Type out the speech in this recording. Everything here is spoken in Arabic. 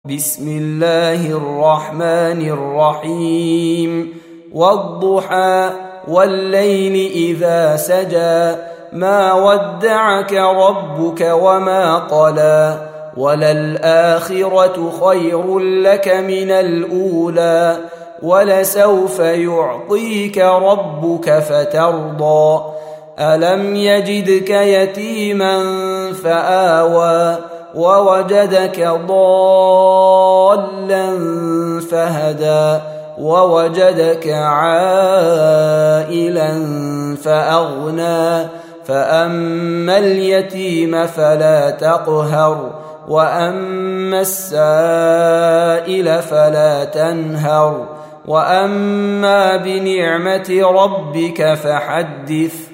بسم الله الرحمن الرحيم والضحى والليل إذا سجى ما ودعك ربك وما قلى وللآخرة خير لك من الأولى ولسوف يعطيك ربك فترضى ألم يجدك يتيما فآوى ووجدك ضالا فهدى ووجدك عائلا فأغنى فأما اليتيم فلا تقهر وأما السائل فلا تنهر وأما بنعمة ربك فحدث